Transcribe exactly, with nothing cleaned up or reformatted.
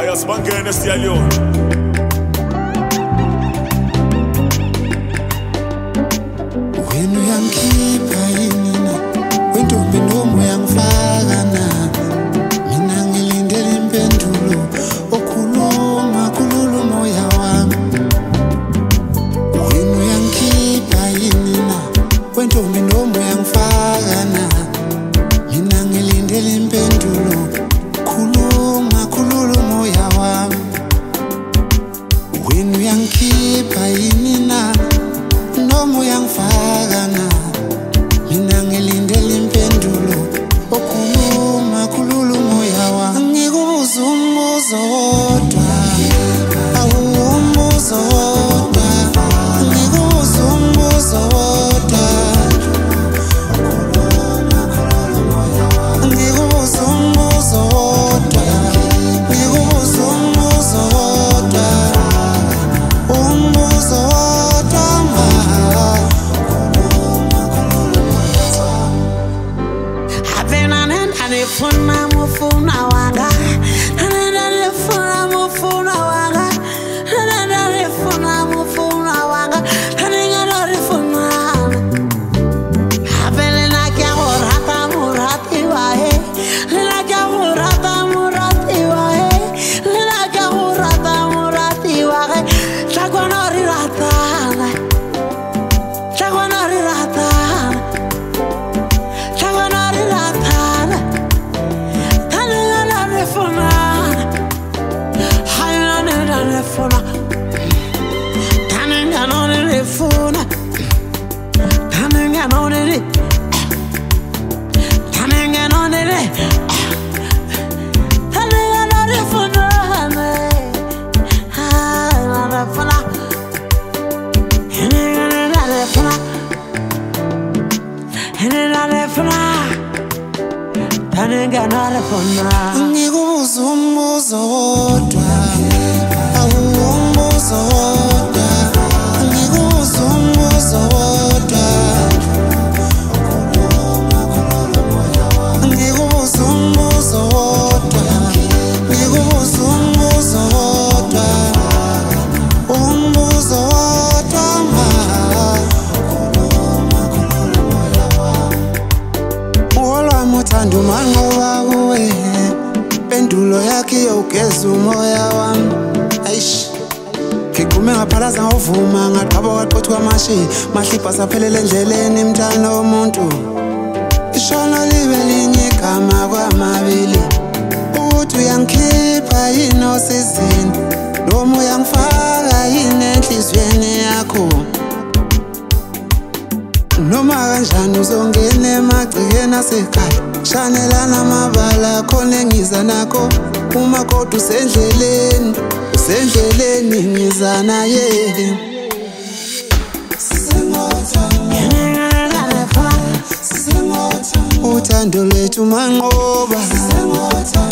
Aya sibangene siyaliyona. Wena uyangikhipha yini na, wentombi noma uyangifaka na, mina ngilindele impendulo okhuluma khulula umoya wami. Wena uyangikhipha yini na, wentombi noma uyangifaka na, mina ngilindele impendulo khuluma khulula umoya wami. Wena uyangikhipha yini na, noma uyangifaka na, mina ngilindele impendulo okhuluma khulula umoya wami. Ngikubuza umbuzo wodwa, awumbuzo wodwa, ngikubuza umbuzo wodwa, ngikubuza umbuzo wodwa, ngikubuza umbuzo wodwa, umbuzo wodwa ma. Funa mufuna wanga, nana funa mufuna wanga, nana funa mufuna wanga, nana funa. Habele na kya horata murati wae, na kya horata murati wae, na kya horata murati wae. Chakwanori rata, chakwanori rata, chakwanori rata. Ngikubuza umbuzo wodwa, awumbuzo wodwa, ngikubuza umbuzo wodwa, ngikubuza umbuzo wodwa, ngikubuza umbuzo wodwa, umbuzo wodwa ma. Olwami uthanda umanqoba kuwe, impendulo yakhe iyogeza umoya wami. Eish, ngigume ngaphalaza ngovuma, ngaqhaba kwaqothi kwamashi, mahlipha saphelele endleleni mntana womuntu. Ishona libe linye igama kwamabili, ukuthi uyangikhipha yini osizini, noma uyangifaka yini enhliziyweni yakho. Noma kanjani uzongena emagcekeni asekhaya, shanelana amabala khona engiza nakho. Uma kodwa usendleleni, usendleleni ngiza naye. Uthando lwethu manqoba.